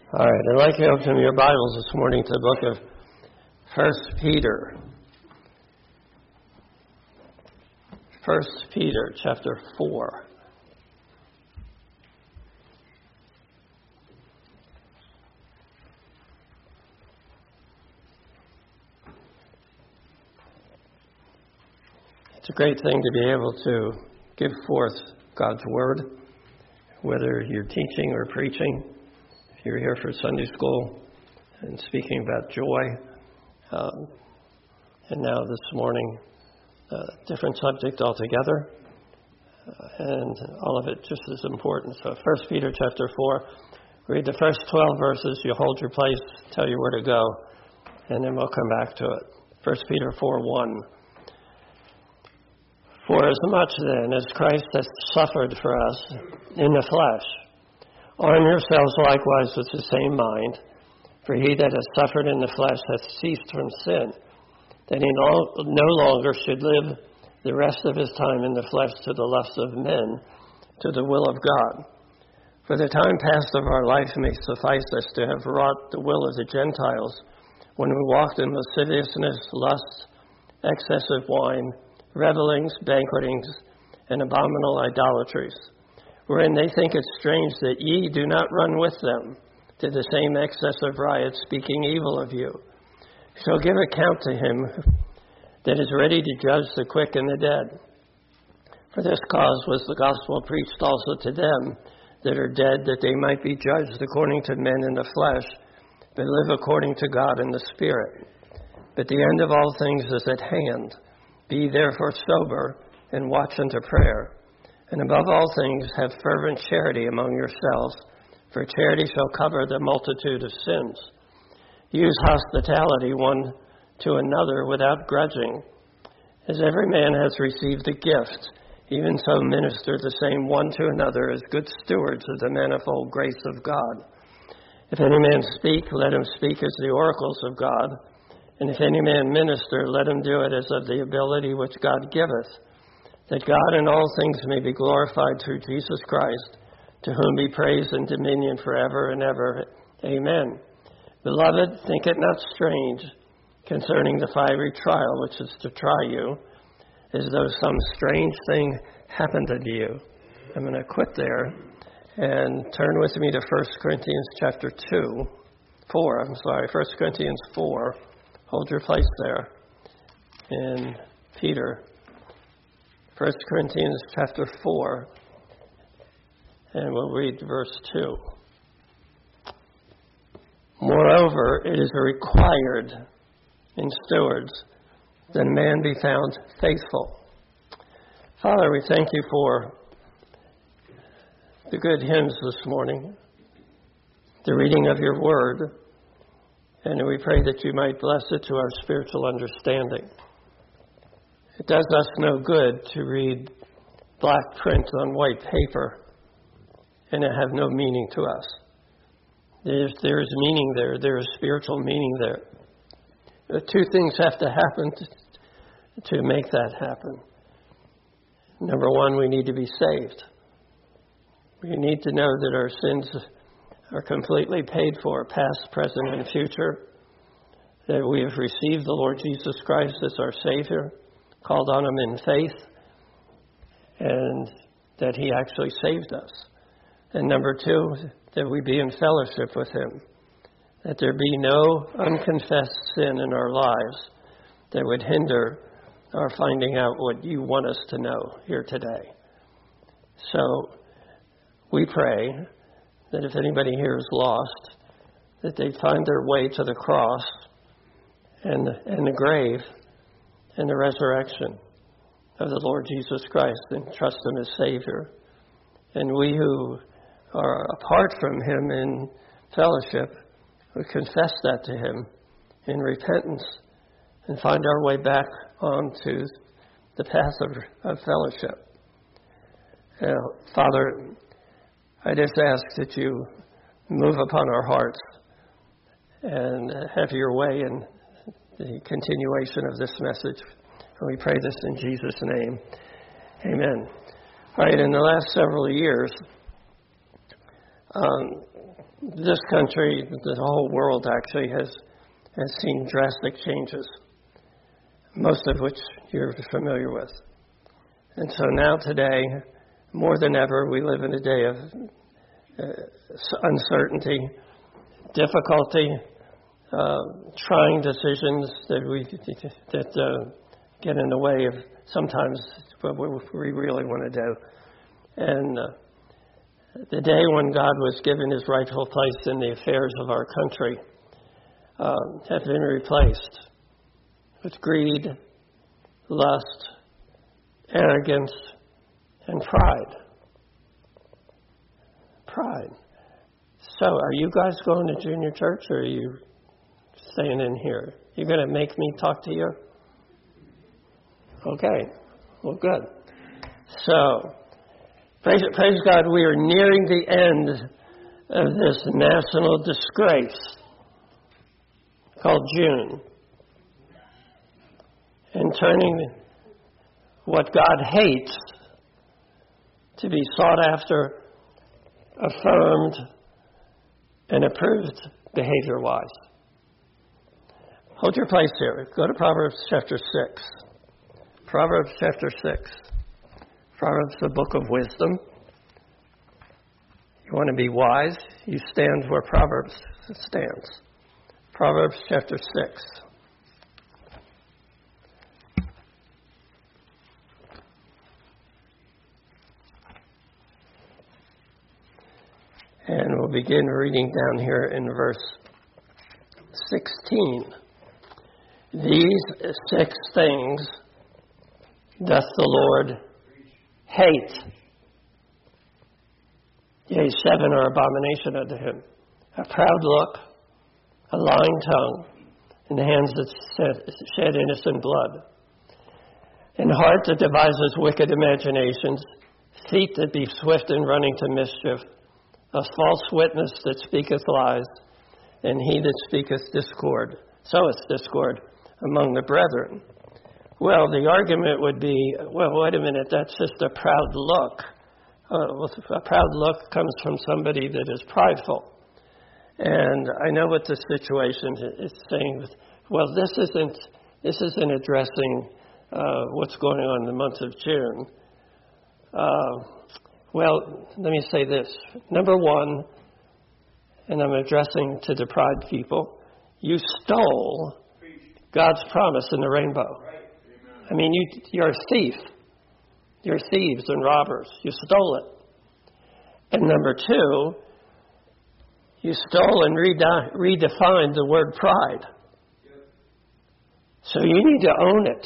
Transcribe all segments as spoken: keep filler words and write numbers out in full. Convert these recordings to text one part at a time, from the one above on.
All right, I'd like you to open your Bibles this morning to the book of First Peter. First Peter, chapter four. It's a great thing to be able to give forth God's Word, whether you're teaching or preaching. If you're here for Sunday school and speaking about joy, um, and now this morning, uh, different subject altogether, uh, and all of it just as important. So First Peter chapter four, read the first twelve verses, you hold your place, tell you where to go, and then we'll come back to it. First Peter four one. For as much then as Christ hath suffered for us in the flesh, arm yourselves likewise with the same mind, for he that hath suffered in the flesh hath ceased from sin, that he no longer should live the rest of his time in the flesh to the lusts of men, to the will of God. For the time past of our life may suffice us to have wrought the will of the Gentiles, when we walked in lasciviousness, lust, excess of wine, revellings, banquetings, and abominable idolatries, wherein they think it strange that ye do not run with them to the same excess of riot, speaking evil of you. Shall give account to him that is ready to judge the quick and the dead. For this cause was the gospel preached also to them that are dead, that they might be judged according to men in the flesh, but live according to God in the Spirit. But the end of all things is at hand. Be therefore sober, and watch unto prayer. And above all things, have fervent charity among yourselves, for charity shall cover the multitude of sins. Use hospitality one to another without grudging. As every man has received a gift, even so minister the same one to another as good stewards of the manifold grace of God. If any man speak, let him speak as the oracles of God. And if any man minister, let him do it as of the ability which God giveth, that God in all things may be glorified through Jesus Christ, to whom be praise and dominion forever and ever. Amen. Beloved, think it not strange concerning the fiery trial which is to try you, as though some strange thing happened unto you. I'm going to quit there and turn with me to First Corinthians chapter two, four, I'm sorry, First Corinthians four. Hold your place there in Peter. First Corinthians chapter four, and we'll read verse two. Moreover, it is required in stewards that a man be found faithful. Father, we thank you for the good hymns this morning, the reading of your word, and we pray that you might bless it to our spiritual understanding. It does us no good to read black print on white paper and it have no meaning to us. There's, there is meaning there. There is spiritual meaning there. The two things have to happen to, to make that happen. Number one, we need to be saved. We need to know that our sins are completely paid for, past, present, and future, that we have received the Lord Jesus Christ as our Savior, called on him in faith, and that he actually saved us. And number two, that we be in fellowship with him, that there be no unconfessed sin in our lives that would hinder our finding out what you want us to know here today. So we pray that if anybody here is lost, that they find their way to the cross and, and the grave and the resurrection of the Lord Jesus Christ and trust him as Savior. And we who are apart from him in fellowship, we confess that to him in repentance and find our way back onto the path of, of fellowship. Uh, Father, I just ask that you move upon our hearts and have your way in the continuation of this message. And we pray this in Jesus' name. Amen. All right, in the last several years, um, this country, the whole world actually has has seen drastic changes, most of which you're familiar with. And so now today, more than ever, we live in a day of uh, uncertainty, difficulty, uh, trying decisions that we that uh, get in the way of sometimes what we really want to do. And uh, the day when God was given his rightful place in the affairs of our country uh, have been replaced with greed, lust, arrogance, and pride. Pride. So, are you guys going to junior church, or are you staying in here? You're going to make me talk to you? Okay. Well, good. So, praise, praise God, we are nearing the end of this national disgrace called June, and turning what God hates to be sought after, affirmed, and approved behavior-wise. Hold your place here. Go to Proverbs chapter six. Proverbs chapter six. Proverbs, the book of wisdom. You want to be wise, you stand where Proverbs stands. Proverbs chapter six. And we'll begin reading down here in verse sixteen. These six things doth the Lord hate. Yea, seven are abomination unto him. A proud look, a lying tongue, and hands that shed innocent blood, and heart that devises wicked imaginations, feet that be swift in running to mischief, a false witness that speaketh lies, and he that speaketh discord, soweth discord among the brethren. Well, the argument would be, well, wait a minute, that's just a proud look. Uh, well, a proud look comes from somebody that is prideful. And I know what the situation is saying. Well, this isn't this isn't addressing uh, what's going on in the month of June. Uh, well, let me say this. Number one, and I'm addressing to the pride people, you stole God's promise in the rainbow. I mean, you, you're a thief. You're thieves and robbers. You stole it. And number two, you stole and rede- redefined the word pride. So you need to own it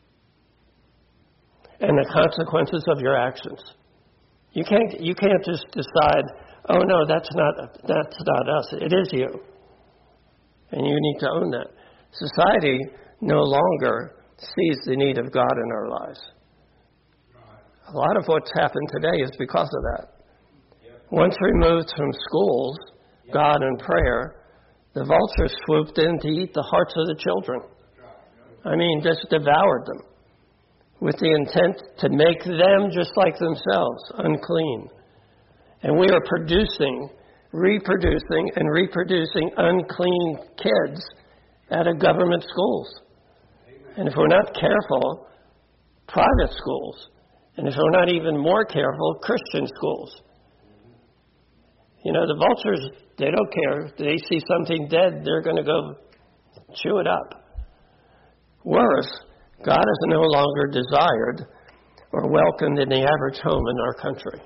and the consequences of your actions. You can't you can't just decide, oh no, that's not that's not us. It is you. And you need to own that. Society no longer sees the need of God in our lives. A lot of what's happened today is because of that. Once removed from schools, God and prayer, the vultures swooped in to eat the hearts of the children. I mean, just devoured them with the intent to make them just like themselves, unclean. And we are producing, reproducing, and reproducing unclean kids out of government schools. And if we're not careful, private schools. And if we're not even more careful, Christian schools. You know, the vultures, they don't care. If they see something dead, they're going to go chew it up. Worse, God is no longer desired or welcomed in the average home in our country.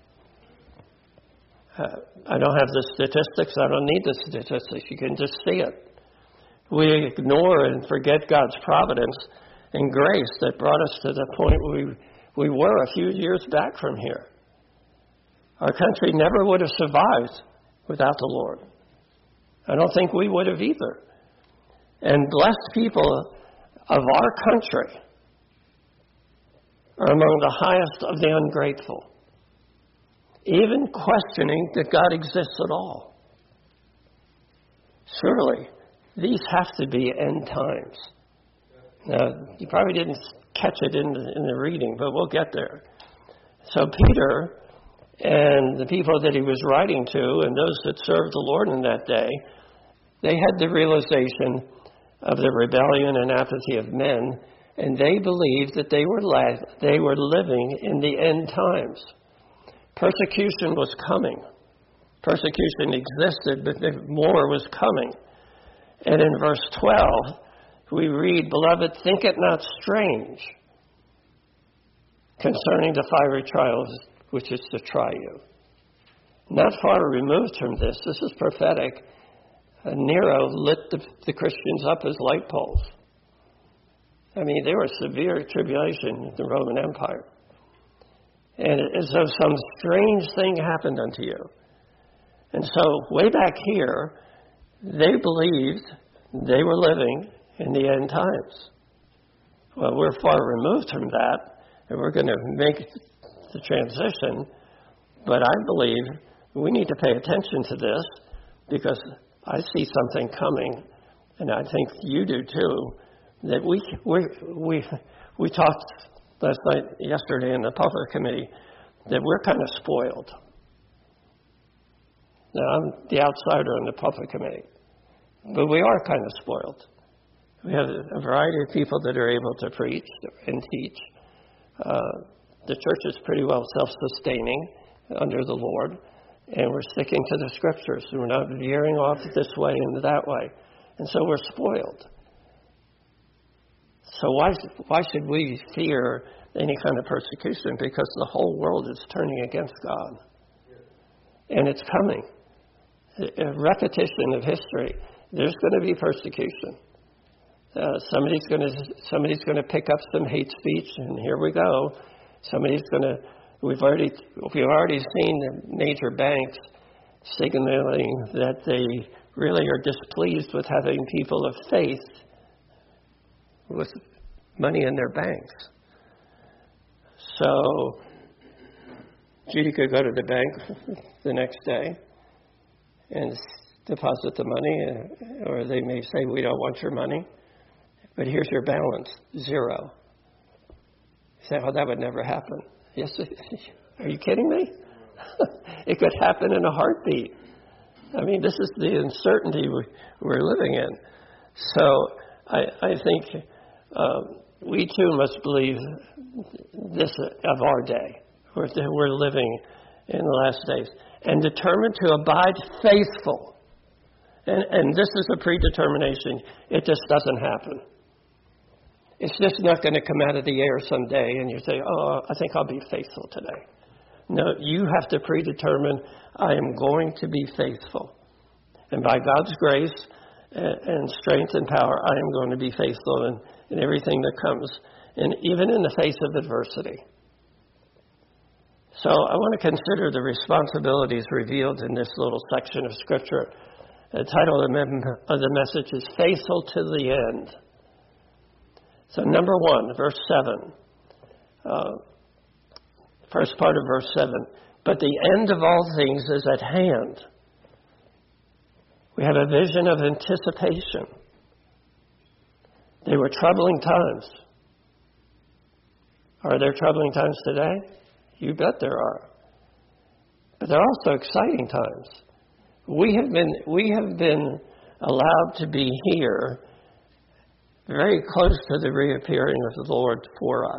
Uh, I don't have the statistics. I don't need the statistics. You can just see it. We ignore and forget God's providence and grace that brought us to the point we we were a few years back from here. Our country never would have survived without the Lord. I don't think we would have either. And blessed people of our country are among the highest of the ungrateful, even questioning that God exists at all. Surely, these have to be end times. Now, you probably didn't catch it in the, in the reading, but we'll get there. So Peter And the people that he was writing to and those that served the Lord in that day, they had the realization of the rebellion and apathy of men, and they believed that they were la- they were living in the end times. Persecution was coming. Persecution existed, but more was coming. And in verse twelve, we read, "Beloved, think it not strange concerning the fiery trials which is to try you." Not far removed from this, this is prophetic. Nero lit the, the Christians up as light poles. I mean, there was severe tribulation in the Roman Empire. And as though some strange thing happened unto you. And so, way back here, they believed they were living in the end times. Well, we're far removed from that, and we're going to make the transition. But I believe we need to pay attention to this, because I see something coming, and I think you do too, that we we we we talked last night, yesterday in the public committee, that we're kind of spoiled. Now, I'm the outsider in the public committee, but we are kind of spoiled. We have a variety of people that are able to preach and teach. Uh, the church is pretty well self-sustaining under the Lord, and we're sticking to the scriptures. We're not veering off this way and that way. And so we're spoiled. So why, why should we fear any kind of persecution? Because the whole world is turning against God. And it's coming. A repetition of history. There's going to be persecution. Uh, somebody's going to somebody's going to pick up some hate speech, and here we go. Somebody's going to. We've already we've already seen the major banks signaling that they really are displeased with having people of faith with money in their banks. So Judy could go to the bank the next day and deposit the money, or they may say, "We don't want your money, but here's your balance, zero." You say, "Oh, that would never happen." Yes, are you kidding me? It could happen in a heartbeat. I mean, this is the uncertainty we're living in. So I, I think um, we too must believe this of our day. We're, we're living in the last days. And determined to abide faithful. And, and this is a predetermination. It just doesn't happen. It's just not going to come out of the air someday and you say, "Oh, I think I'll be faithful today." No, you have to predetermine, I am going to be faithful. And by God's grace and strength and power, I am going to be faithful in, in everything that comes, and even in the face of adversity. So I want to consider the responsibilities revealed in this little section of Scripture. The title of the message is Faithful to the End. So number one, verse seven. Uh, first part of verse seven. But the end of all things is at hand. We have a vision of anticipation. They were troubling times. Are there troubling times today? You bet there are. But they're also exciting times. We have been we have been allowed to be here very close to the reappearing of the Lord for us.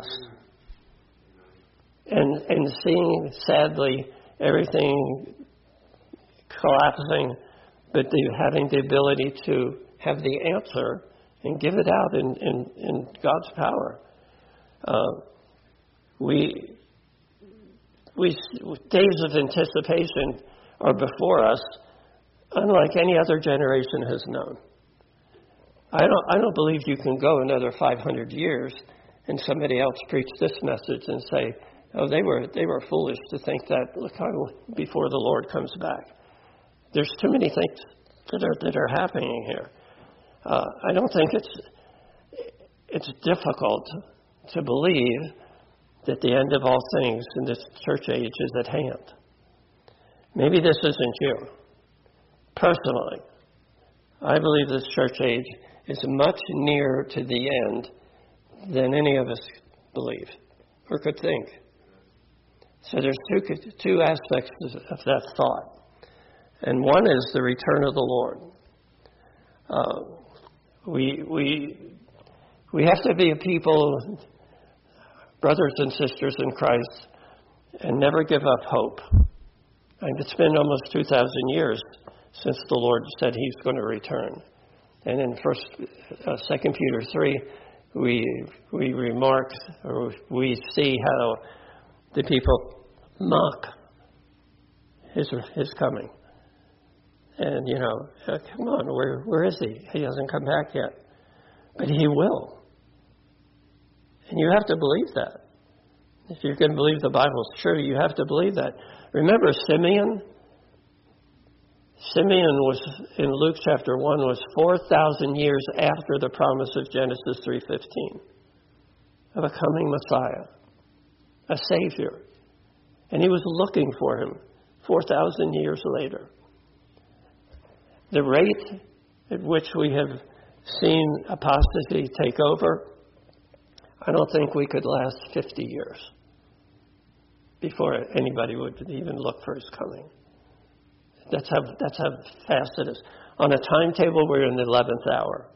And and seeing, sadly, everything collapsing, but the, having the ability to have the answer and give it out in, in, in God's power. Uh, we, we, days of anticipation are before us, unlike any other generation has known. I don't, I don't believe you can go another five hundred years and somebody else preach this message and say, "Oh, they were they were foolish to think that, look how before the Lord comes back." There's too many things that are that are happening here. Uh, I don't think it's it's difficult to believe that the end of all things in this church age is at hand. Maybe this isn't you. Personally, I believe this church age is much nearer to the end than any of us believe or could think. So there's two, two aspects of that thought. And one is the return of the Lord. Uh, we, we, we have to be a people, brothers and sisters in Christ, and never give up hope. And it's been almost two thousand years since the Lord said He's going to return. And in First, uh, Second Peter three, we we remark or we see how the people mock His His coming. And you know, uh, come on, where where is He? He hasn't come back yet, but He will. And you have to believe that. If you're going to believe the Bible's true, you have to believe that. Remember Simeon? Simeon was, in Luke chapter one, was four thousand years after the promise of Genesis three fifteen of a coming Messiah, a Savior. And he was looking for him four thousand years later. The rate at which we have seen apostasy take over, I don't think we could last fifty years before anybody would even look for His coming. That's how that's how fast it is. On a timetable, we're in the eleventh hour.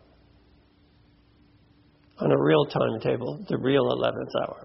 On a real timetable, the real eleventh hour.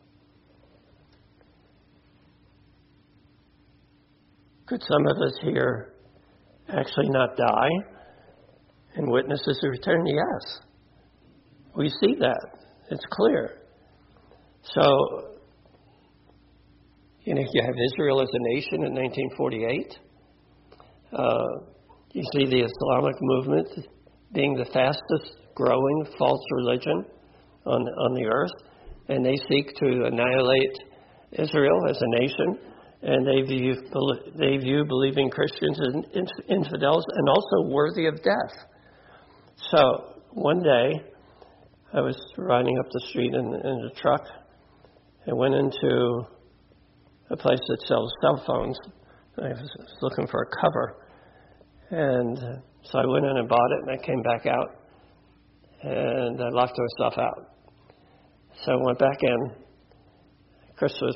Could some of us here actually not die and witness His return? Yes. We see that. It's clear. So, you know, you have Israel as a nation in nineteen forty-eight. Uh, you see the Islamic movement being the fastest growing false religion on, on the earth. And they seek to annihilate Israel as a nation. And they view, they view believing Christians as infidels and also worthy of death. So one day, I was riding up the street in, in a truck and went into a place that sells cell phones. I was looking for a cover. And so I went in and bought it, and I came back out. And I locked myself out. So I went back in. Chris was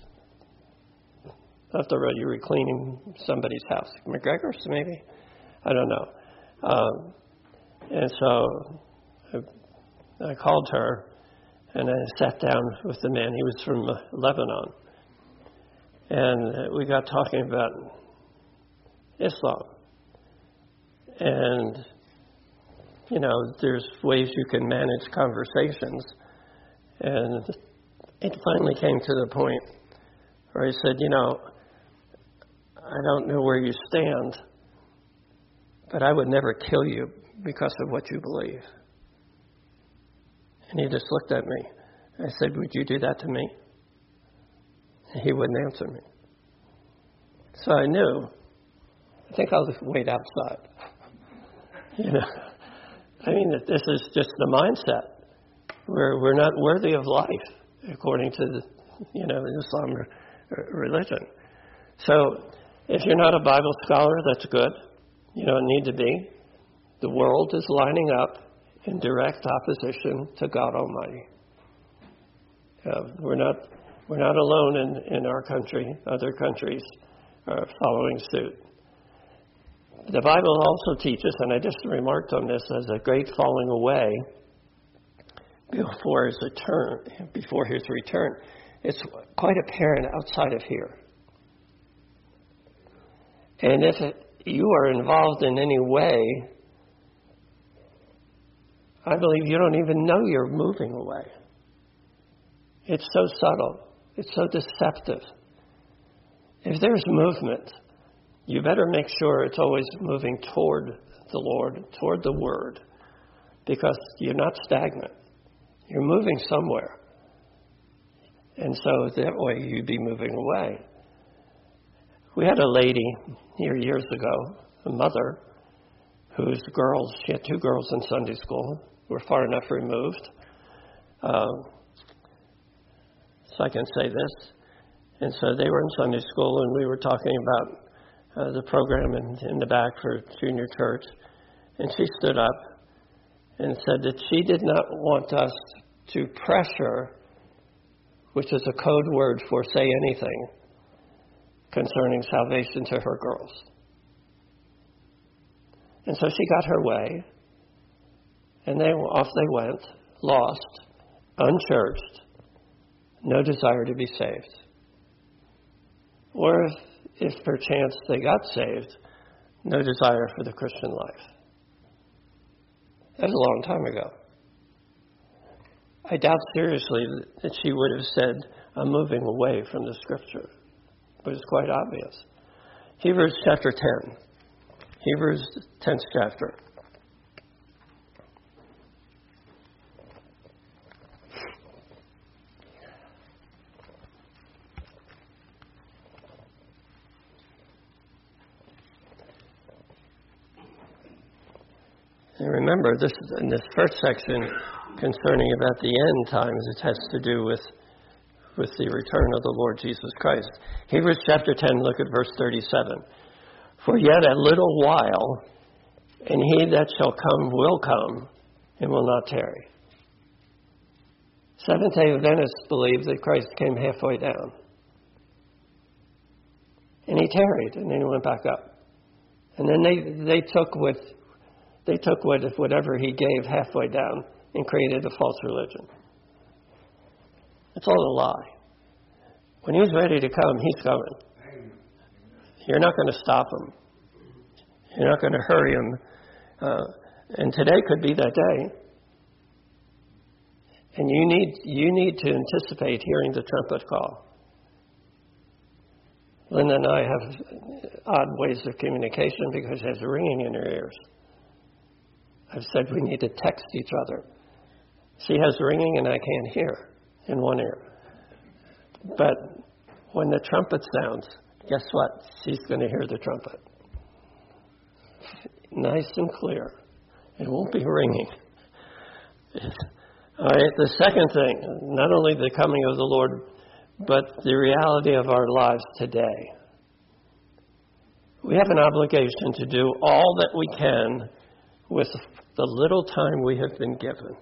up the road. You were cleaning somebody's house. McGregor's, maybe? I don't know. Um, and so I, I called her, and I sat down with the man. He was from uh, Lebanon. And we got talking about Islam. And, you know, there's ways you can manage conversations. And it finally came to the point where he said, you know, I don't know where you stand, but I would never kill you because of what you believe. And he just looked at me. I said, would you do that to me? He wouldn't answer me. So I knew, I think I'll just wait outside. You know, I mean, this is just the mindset. We're, we're not worthy of life, according to the, you know, Islam religion. So if you're not a Bible scholar, that's good. You don't need to be. The world is lining up in direct opposition to God Almighty. Uh, we're not we're not alone in, in our country. Other countries are following suit. The Bible also teaches, and I just remarked on this, as a great falling away before his return. Before his return, it's quite apparent outside of here. And if it, you are involved in any way, I believe you don't even know you're moving away. It's so subtle. It's so deceptive. If there's movement, you better make sure it's always moving toward the Lord, toward the Word, because you're not stagnant. You're moving somewhere. And so that way you'd be moving away. We had a lady here years ago, a mother, whose girls, she had two girls in Sunday school, were far enough removed. Um, so I can say this. And so they were in Sunday school, and we were talking about uh, the program in, in the back for junior church. And she stood up and said that she did not want us to pressure which is a code word for say anything concerning salvation to her girls. And so she got her way, and they off they went, lost, unchurched, no desire to be saved. Or if, if perchance they got saved, no desire for the Christian life. That was a long time ago. I doubt seriously that she would have said, I'm moving away from the Scripture. But it's quite obvious. Hebrews chapter ten. Hebrews tenth chapter. And remember, this in this first section concerning about the end times, it has to do with with the return of the Lord Jesus Christ. Hebrews chapter ten, look at verse thirty-seven. For yet a little while, and he that shall come will come, and will not tarry. Seventh-day Adventists believe that Christ came halfway down. And he tarried, and then he went back up. And then they, they took with they took what whatever he gave halfway down and created a false religion. It's all a lie. When he's ready to come, he's coming. You're not going to stop him. You're not going to hurry him. Uh, and today could be that day. And you need you need to anticipate hearing the trumpet call. Linda and I have odd ways of communication because she has ringing in her ears. I've said we need to text each other. She has ringing and I can't hear in one ear. But when the trumpet sounds, guess what? She's going to hear the trumpet. Nice and clear. It won't be ringing. All right, the second thing, not only the coming of the Lord, but the reality of our lives today. We have an obligation to do all that we can with the little time we have been given.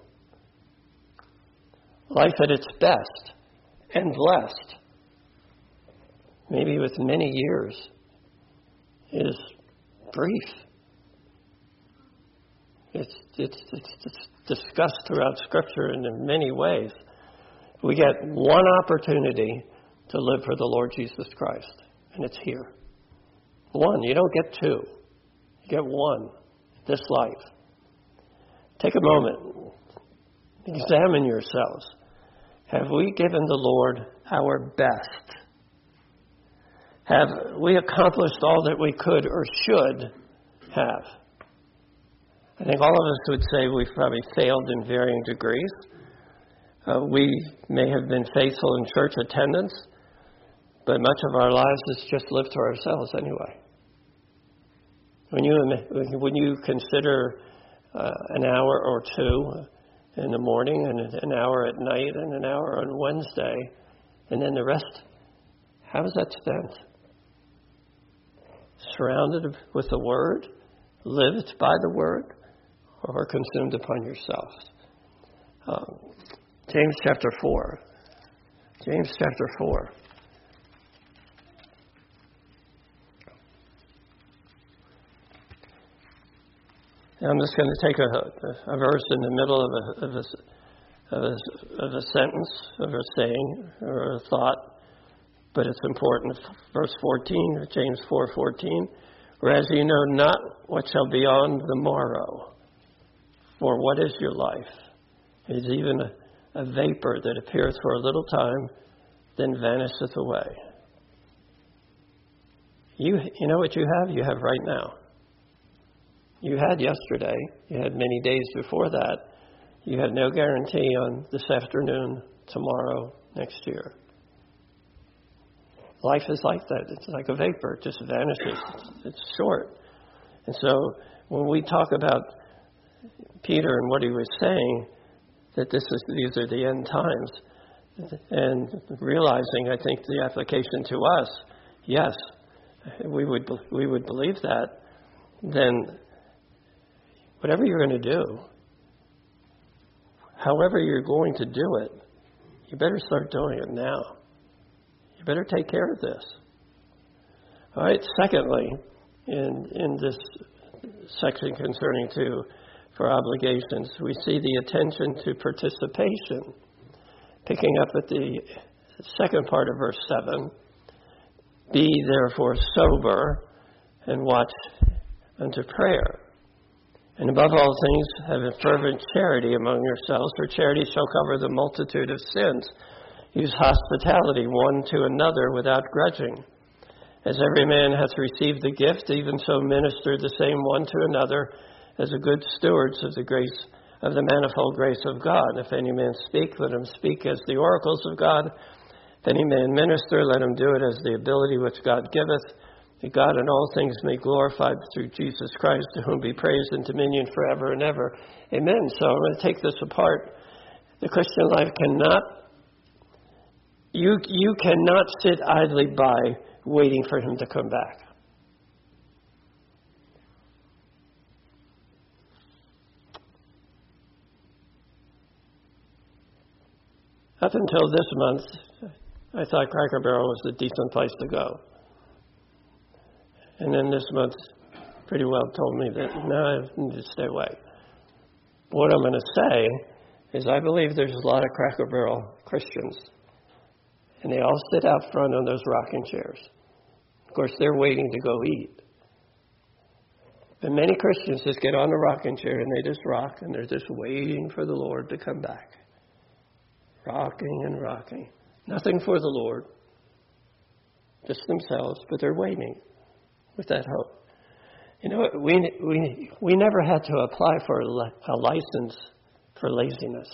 Life at its best and blessed, maybe with many years, is brief. It's, it's, it's, it's discussed throughout Scripture and in many ways. We get one opportunity to live for the Lord Jesus Christ, and it's here. One. You don't get two. You get one. This life. Take a moment. Examine yourselves. Have we given the Lord our best? Have we accomplished all that we could or should have? I think all of us would say we've probably failed in varying degrees. Uh, we may have been faithful in church attendance, but much of our lives is just lived to ourselves anyway. When you when you consider uh, an hour or two in the morning and an hour at night and an hour on Wednesday, and then the rest, how is that spent? Surrounded with the Word, lived by the Word, or consumed upon yourselves? Um, James chapter four. James chapter four. Now I'm just going to take a, a verse in the middle of a, of, a, of, a, of a sentence, of a saying, or a thought, but it's important. Verse fourteen, James four fourteen. Whereas you know not what shall be on the morrow, for what is your life? It is even a, a vapor that appeareth for a little time, then vanisheth away. You, you know what you have? You have right now. You had yesterday. You had many days before that. You have no guarantee on this afternoon, tomorrow, next year. Life is like that. It's like a vapor. It just vanishes. It's, it's short. And so when we talk about Peter and what he was saying, that this is these are the end times, and realizing, I think, the application to us, yes, we would we would believe that, then whatever you're going to do, however you're going to do it, You better start doing it now. You better take care of this. All right, secondly, in, in this section concerning to for obligations, we see the attention to participation. Picking up at the second part of verse seven, be therefore sober and watch unto prayer. And above all things, have a fervent charity among yourselves, for charity shall cover the multitude of sins. Use hospitality one to another without grudging. As every man hath received the gift, even so minister the same one to another as a good stewards of the grace of the manifold grace of God. If any man speak, let him speak as the oracles of God. If any man minister, let him do it as the ability which God giveth, that God in all things may glorified through Jesus Christ, to whom be praise and dominion forever and ever. Amen. So I'm going to take this apart. The Christian life cannot, you, you cannot sit idly by waiting for him to come back. Up until this month, I thought Cracker Barrel was a decent place to go. And then this month pretty well told me that, no, I need to stay away. What I'm going to say is I believe there's a lot of Cracker Barrel Christians, and they all sit out front on those rocking chairs. Of course, they're waiting to go eat. But many Christians just get on the rocking chair and they just rock, and they're just waiting for the Lord to come back. Rocking and rocking. Nothing for the Lord. Just themselves, but they're waiting with that hope. You know, we we we never had to apply for a, a license for laziness.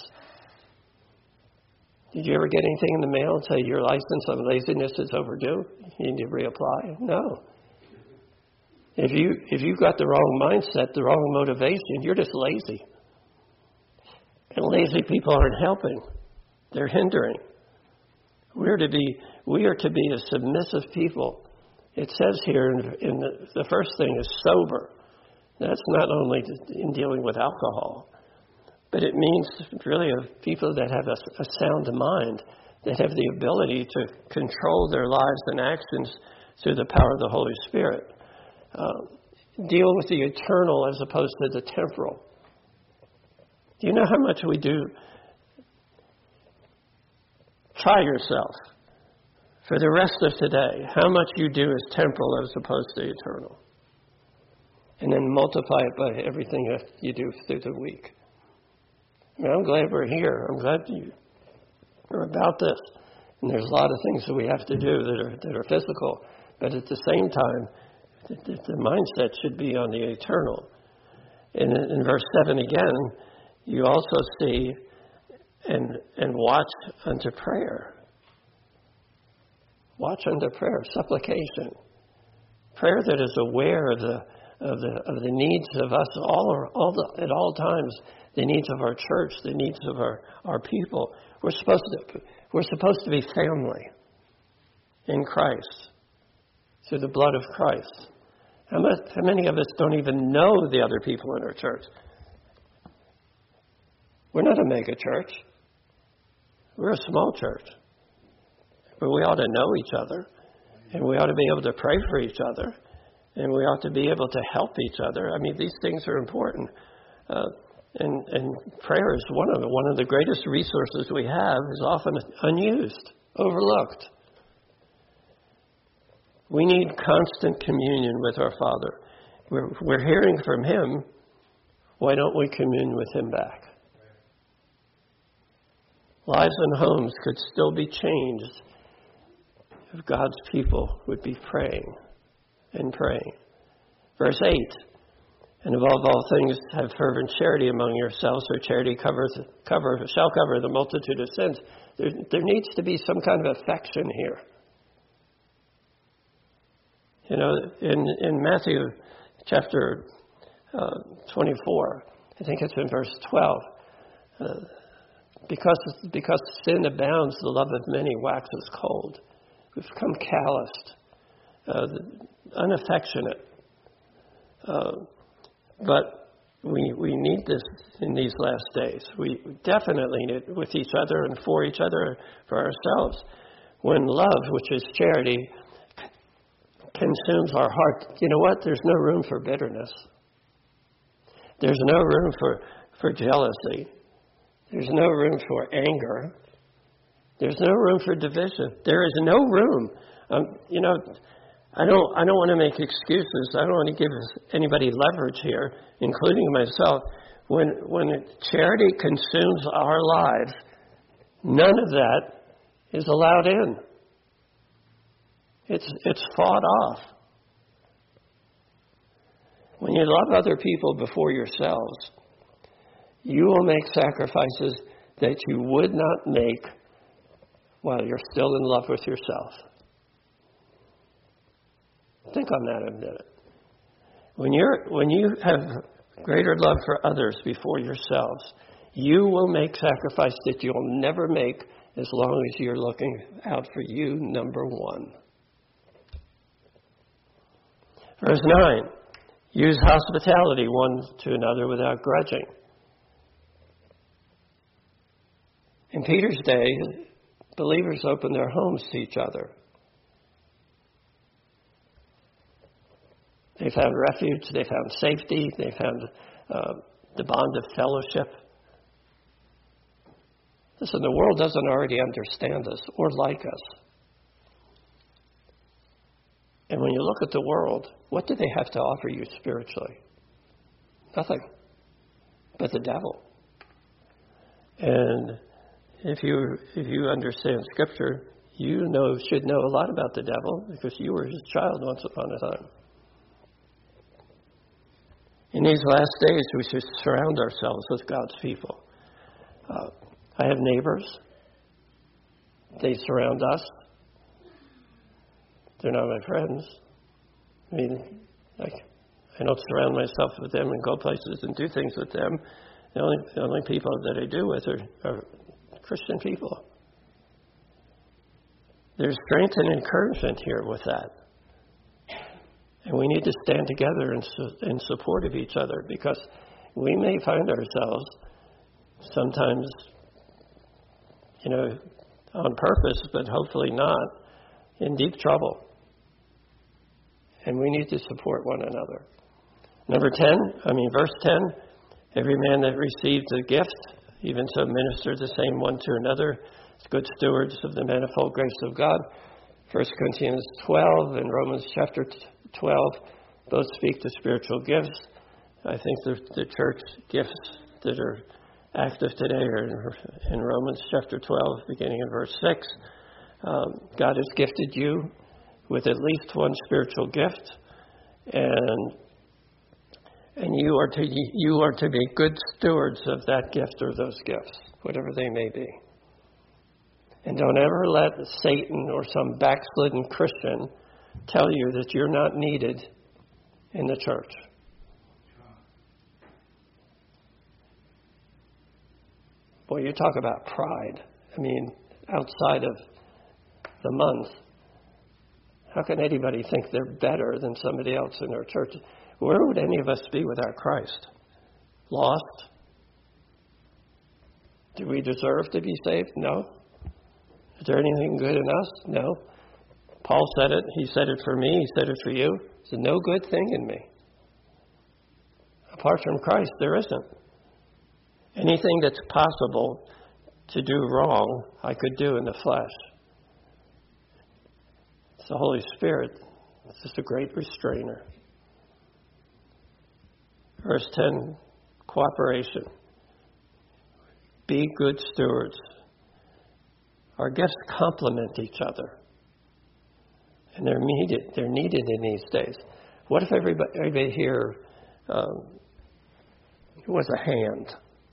Did you ever get anything in the mail and say your license on laziness is overdue? You need to reapply? No. If you if you've got the wrong mindset, the wrong motivation, you're just lazy. And lazy people aren't helping. They're hindering. We're to be we are to be a submissive people. It says here in, in the, the first thing is sober. That's not only in dealing with alcohol, but it means really of people that have a, a sound mind, that have the ability to control their lives and actions through the power of the Holy Spirit. Uh, deal with the eternal as opposed to the temporal. Do you know how much we do? Try yourself. For the rest of today, how much you do is temporal as opposed to eternal. And then multiply it by everything that you do through the week. I mean, I'm glad we're here. I'm glad you are about this. And there's a lot of things that we have to do that are that are physical. But at the same time, the, the mindset should be on the eternal. And in, in verse seven again, you also see and and watch unto prayer. Watch unto prayer, supplication. Prayer that is aware of the of the of the needs of us all, all the, at all times, the needs of our church, the needs of our, our people. We're supposed to we're supposed to be family in Christ, through the blood of Christ. How much, how many of us don't even know the other people in our church? We're not a mega church. We're a small church. But we ought to know each other, and we ought to be able to pray for each other, and we ought to be able to help each other. I mean, these things are important, uh, and, and prayer is one of them. One of the greatest resources we have is often unused, overlooked. We need constant communion with our Father. We're, we're hearing from Him. Why don't we commune with Him back? Lives and homes could still be changed if God's people would be praying and praying. Verse eight, and above all things have fervent charity among yourselves, for charity covers, cover, shall cover the multitude of sins. There, there needs to be some kind of affection here. You know, in, in Matthew chapter uh, twenty-four, I think it's in verse twelve, uh, because, because sin abounds, the love of many waxes cold. We've become calloused, uh, unaffectionate. Uh, but We we need this in these last days. We definitely need it with each other and for each other, for ourselves. When love, which is charity, consumes our heart, you know what? There's no room for bitterness. There's no room for, for jealousy. There's no room for anger. There's no room for division. There is no room. Um, you know, I don't I don't want to make excuses. I don't want to give anybody leverage here, including myself. When when charity consumes our lives, none of that is allowed in. It's it's fought off. When you love other people before yourselves, you will make sacrifices that you would not make while you're still in love with yourself. Think on that a minute. When you're when you have greater love for others before yourselves, you will make sacrifices that you'll never make as long as you're looking out for you, number one. Verse nine, use hospitality one to another without grudging. In Peter's day, believers opened their homes to each other. They found refuge, they found safety, they found uh, the bond of fellowship. Listen, the world doesn't already understand us or like us. And when you look at the world, what do they have to offer you spiritually? Nothing but the devil. And if you if you understand Scripture, you know should know a lot about the devil because you were his child once upon a time. In these last days, we should surround ourselves with God's people. Uh, I have neighbors. They surround us. They're not my friends. I mean, I, I don't surround myself with them and go places and do things with them. The only, the only people that I do with are, are Christian people. There's strength and encouragement here with that. And we need to stand together in, in support of each other because we may find ourselves sometimes, you know, on purpose, but hopefully not, in deep trouble. And we need to support one another. Number ten, I mean, verse ten, every man that receives a gift, even so minister the same one to another, as good stewards of the manifold grace of God. First Corinthians twelve and Romans chapter twelve both speak to spiritual gifts. I think the, the church gifts that are active today are in, in Romans chapter twelve, beginning in verse six. Um, God has gifted you with at least one spiritual gift, and and you are to you are to be good stewards of that gift or those gifts, whatever they may be. And don't ever let Satan or some backslidden Christian tell you that you're not needed in the church. Boy, you talk about pride. I mean, outside of the month, how can anybody think they're better than somebody else in their church? Where would any of us be without Christ? Lost? Do we deserve to be saved? No. Is there anything good in us? No. Paul said it. He said it for me. He said it for you. There's no good thing in me. Apart from Christ, there isn't. Anything that's possible to do wrong, I could do in the flesh. It's the Holy Spirit. It's just a great restrainer. Verse ten, cooperation. Be good stewards. Our gifts complement each other. And they're needed. They're needed in these days. What if everybody, everybody here um, was a hand?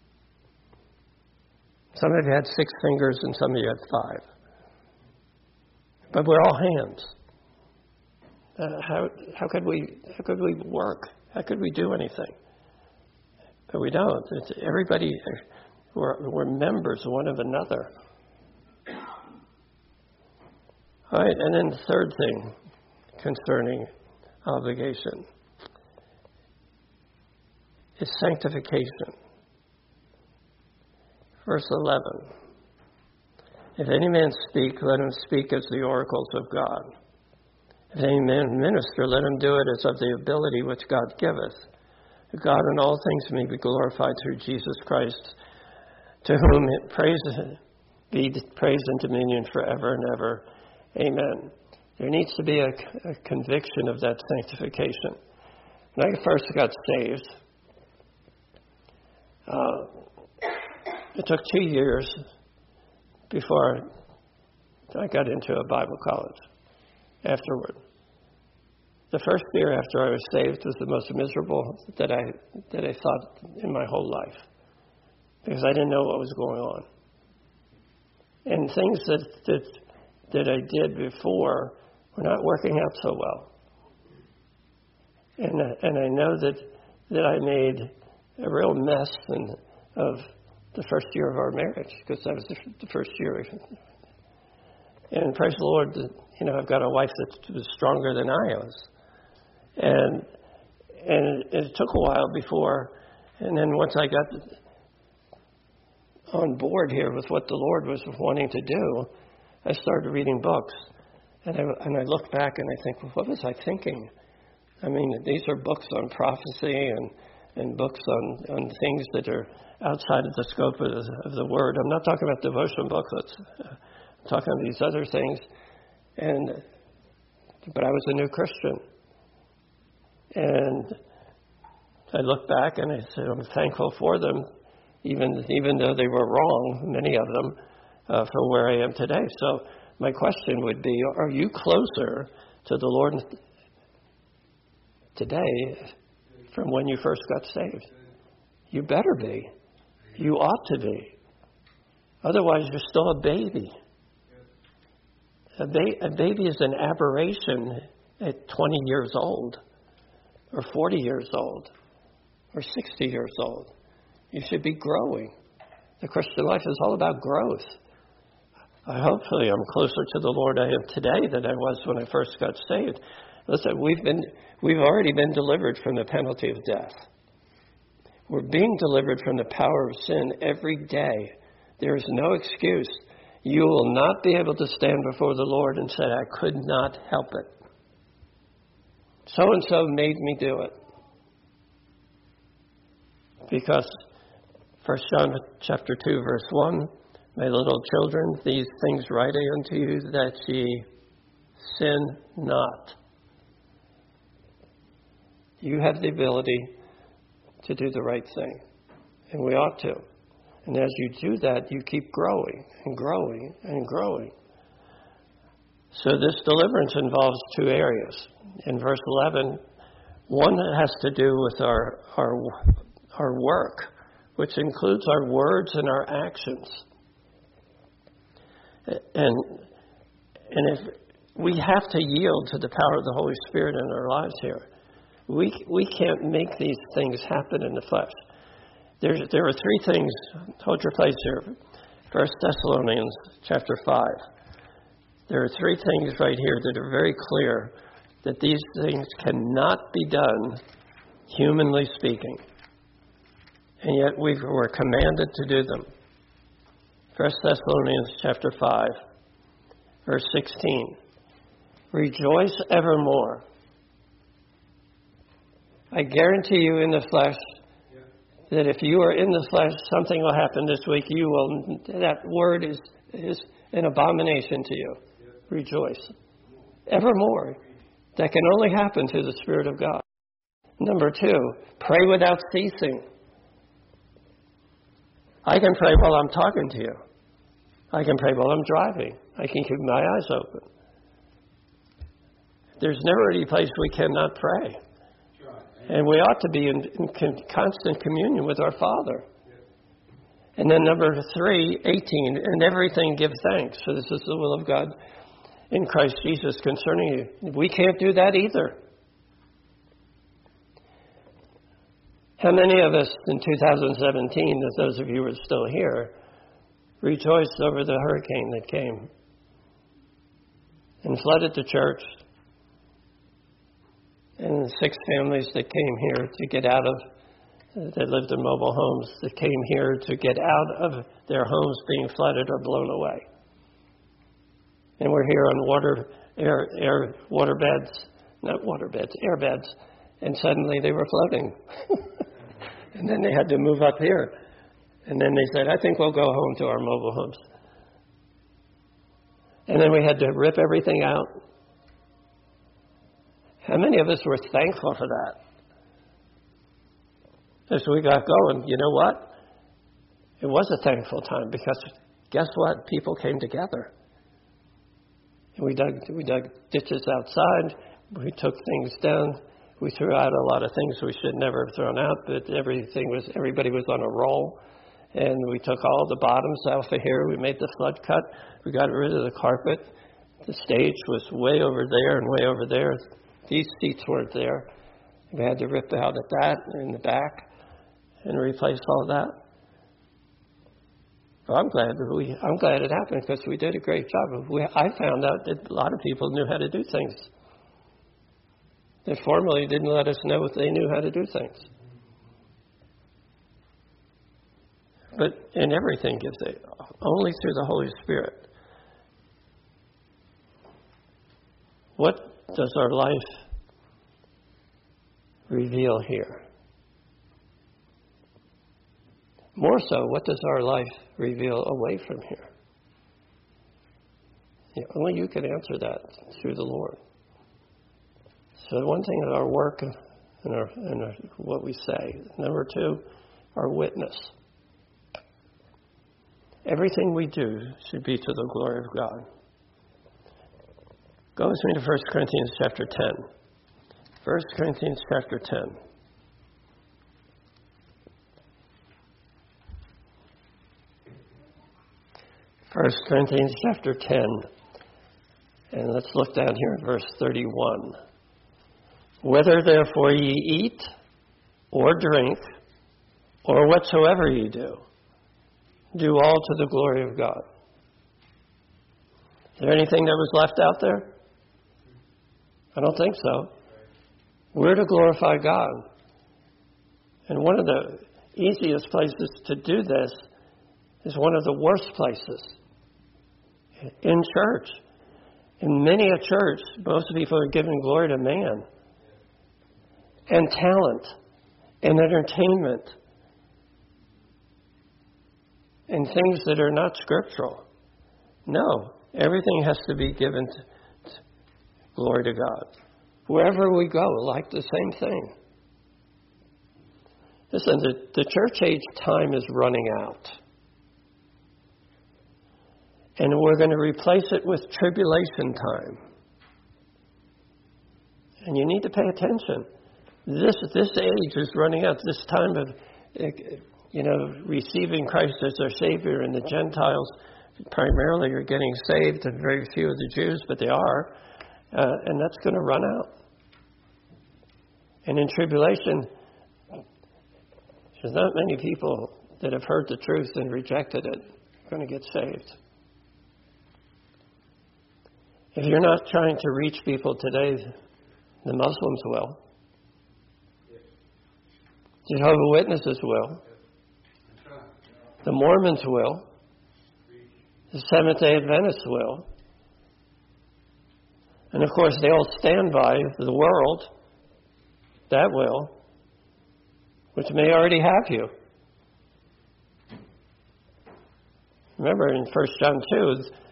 Some of you had six fingers and some of you had five. But we're all hands. Uh, how how could we how could we work? How could we do anything? But we don't. It's everybody. We're, we're members one of another. All right, and then the third thing concerning obligation. is sanctification. Verse eleven. If any man speak, let him speak as the oracles of God. If any man minister, let him do it as of the ability which God giveth. That God in all things may be glorified through Jesus Christ, to whom it praise be praise and dominion forever and ever. Amen. There needs to be a, a conviction of that sanctification. When I first got saved, uh, it took two years before I got into a Bible college afterward. The first year after I was saved was the most miserable that I that I thought in my whole life, because I didn't know what was going on. And things that that, that I did before were not working out so well. And and I know that that I made a real mess in, of the first year of our marriage, because that was the, the first year. And praise the Lord, that, you know, I've got a wife that was stronger than I was. And and it, it took a while before, and then once I got on board here with what the Lord was wanting to do, I started reading books. And I, and I look back and I think, well, what was I thinking? I mean, these are books on prophecy and, and books on, on things that are outside of the scope of the, of the Word. I'm not talking about devotion booklets. I'm talking about these other things. And but I was a new Christian. And I look back and I said, I'm thankful for them, even even though they were wrong, many of them, uh, for where I am today. So my question would be, are you closer to the Lord today from when you first got saved? You better be. You ought to be. Otherwise, you're still a baby. A, ba- a baby is an aberration at twenty years old, or forty years old, or sixty years old. You should be growing. The Christian life is all about growth. I hopefully I'm closer to the Lord I am today than I was when I first got saved. Listen, we've been we've already been delivered from the penalty of death. We're being delivered from the power of sin every day. There is no excuse. You will not be able to stand before the Lord and say, I could not help it. So-and-so made me do it. Because First John chapter two, verse one, my little children, these things write I unto you, that ye sin not. You have the ability to do the right thing, and we ought to. And as you do that, you keep growing and growing and growing. So this deliverance involves two areas. In verse eleven, one has to do with our our our work, which includes our words and our actions. And and if we have to yield to the power of the Holy Spirit in our lives here. We we can't make these things happen in the flesh. There's, there are three things. Hold your place here. First Thessalonians chapter five. There are three things right here that are very clear that these things cannot be done, humanly speaking. And yet we were commanded to do them. First Thessalonians chapter five, verse sixteen. Rejoice evermore. I guarantee you in the flesh that if you are in the flesh, something will happen this week. You will. That word is is an abomination to you. Rejoice evermore. That can only happen through the Spirit of God. Number two, pray without ceasing. I can pray while I'm talking to you. I can pray while I'm driving. I can keep my eyes open. There's never any place we cannot pray. And we ought to be in, in con- constant communion with our Father. And then number three, eighteen, in everything give thanks, for this is the will of God in Christ Jesus concerning you. We can't do that either. How many of us in two thousand seventeen, as those of you who are still here, rejoiced over the hurricane that came and flooded the church, and the six families that came here to get out of that lived in mobile homes that came here to get out of their homes being flooded or blown away. And we're here on water, air, air, water beds, not water beds, air beds, and suddenly they were floating. And then they had to move up here. And then they said, I think we'll go home to our mobile homes. And then we had to rip everything out. How many of us were thankful for that? As we got going, you know what? It was a thankful time because guess what? People came together. And we dug, we dug ditches outside. We took things down. We threw out a lot of things we should never have thrown out, but everything was, everybody was on a roll. And we took all the bottoms off of here. We made the flood cut. We got rid of the carpet. The stage was way over there and way over there. These seats weren't there. We had to rip out at that in the back and replace all that. Well, I'm glad that we. I'm glad it happened because we did a great job. We, I found out that a lot of people knew how to do things that formerly didn't let us know if they knew how to do things. But in everything gives it only through the Holy Spirit. What does our life reveal here? More so, what does our life reveal away from here? You know, only you can answer that through the Lord. So one thing is our work and, our, and our, what we say. Number two, our witness. Everything we do should be to the glory of God. Go with me to First Corinthians chapter ten. First Corinthians chapter ten. First Corinthians chapter ten. And let's look down here at verse thirty-one. Whether therefore ye eat or drink or whatsoever ye do, do all to the glory of God. Is there anything that was left out there? I don't think so. We're to glorify God. And one of the easiest places to do this is one of the worst places. In church. In many a church, most people are giving glory to man. And talent. And entertainment. And things that are not scriptural. No. Everything has to be given to, to glory to God. Wherever we go, like the same thing. Listen, the, the church age time is running out. And we're going to replace it with tribulation time. And you need to pay attention. This this age is running out. This time of, you know, receiving Christ as their Savior, and the Gentiles primarily are getting saved, and very few of the Jews, but they are. Uh, and that's going to run out. And in tribulation, there's not many people that have heard the truth and rejected it are going to get saved. If you're not trying to reach people today, the Muslims will. Jehovah's Witnesses will. The Mormons will. The Seventh-day Adventists will. And of course, they all stand by the world. That will. Which may already have you. Remember in First John two,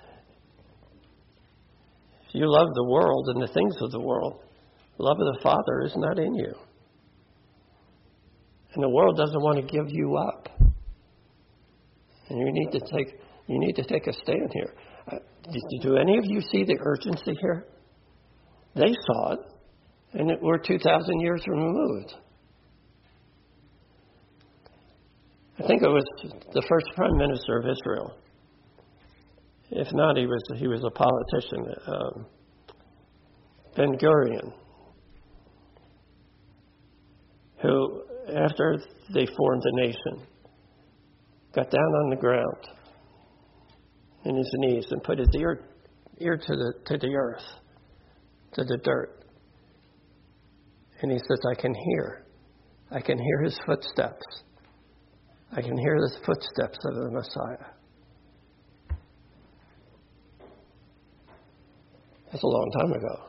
if you love the world and the things of the world, the love of the Father is not in you. And the world doesn't want to give you up. And you need to take you need to take a stand here. Uh, do, do any of you see the urgency here? They saw it, and it, we're two thousand years removed. I think it was the first Prime Minister of Israel. If not, he was he was a politician, um, Ben Gurion, who, after they formed the nation, got down on the ground in his knees and put his ear ear to the to the earth, to the dirt, and he says, "I can hear, I can hear his footsteps. I can hear the footsteps of the Messiah. That's a long time ago.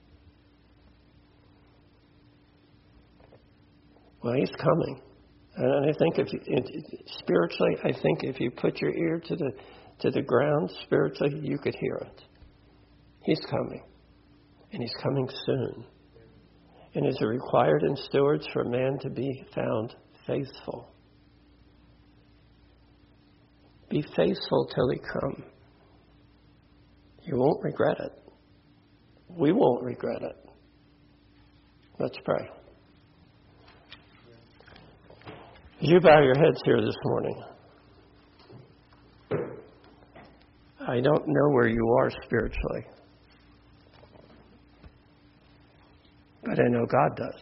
Well, he's coming. And I think if you, spiritually, I think if you put your ear to the to the ground spiritually, you could hear it. He's coming. And he's coming soon. And is it required in stewards for man to be found faithful? Be faithful till he come. You won't regret it. We won't regret it. Let's pray. You bow your heads here this morning. I don't know where you are spiritually, but I know God does.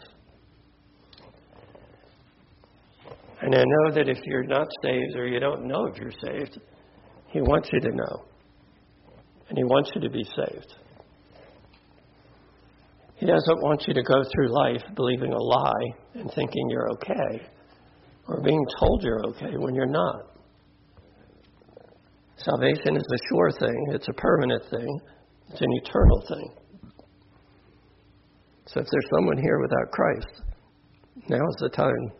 And I know that if you're not saved or you don't know if you're saved, he wants you to know. And he wants you to be saved. He doesn't want you to go through life believing a lie and thinking you're okay, or being told you're okay when you're not. Salvation is a sure thing. It's a permanent thing. It's an eternal thing. So if there's someone here without Christ, now's the time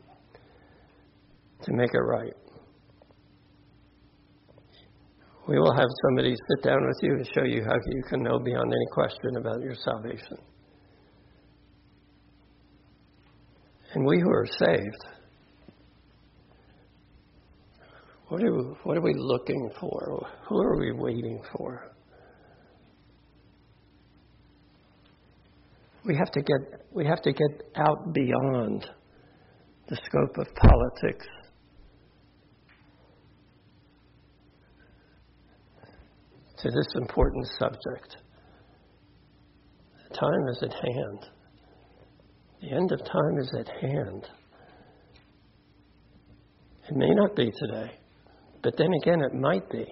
to make it right. We will have somebody sit down with you and show you how you can know beyond any question about your salvation. And we who are saved, what are, we, what are we looking for? Who are we waiting for? We have to get we have to get out beyond the scope of politics. To this important subject. The time is at hand. The end of time is at hand. It may not be today, but then again it might be.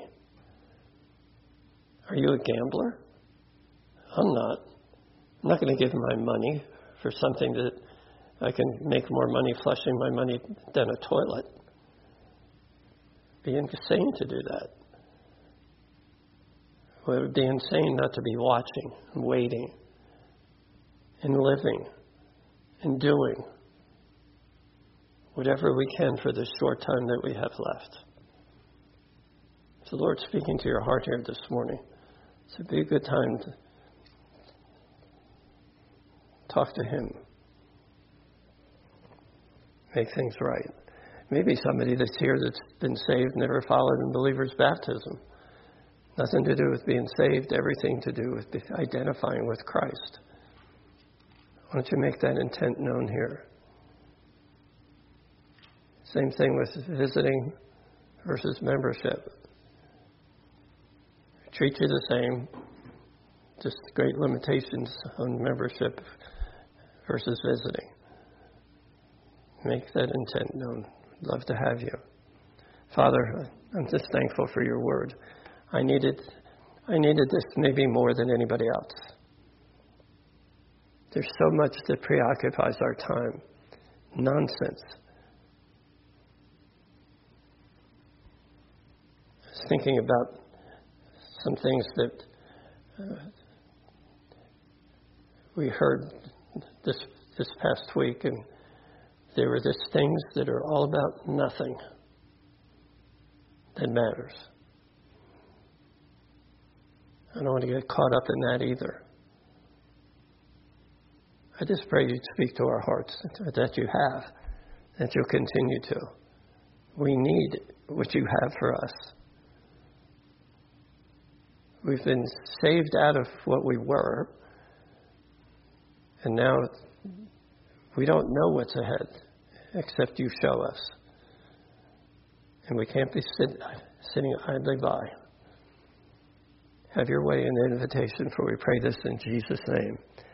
Are you a gambler? I'm not. I'm not going to give my money for something that I can make more money flushing my money than a toilet. It'd be insane to do that. Well, it would be insane not to be watching and waiting and living and doing whatever we can for this short time that we have left. If the Lord's speaking to your heart here this morning, so it'd be a good time to talk to him. Make things right. Maybe somebody that's here that's been saved never followed in believer's baptism. Nothing to do with being saved, everything to do with identifying with Christ. Why don't you make that intent known here? Same thing with visiting versus membership. Treat you the same, just great limitations on membership versus visiting. Make that intent known. I'd love to have you. Father, I'm just thankful for your word. I needed, I needed this maybe more than anybody else. There's so much that preoccupies our time. Nonsense. I was thinking about some things that uh, we heard this this past week, and there were just things that are all about nothing that matters. I don't want to get caught up in that either. I just pray you'd speak to our hearts, that you have, that you'll continue to. We need what you have for us. We've been saved out of what we were, and now we don't know what's ahead, except you show us. And we can't be sit, sitting idly by. Have your way in the invitation, for we pray this in Jesus' name.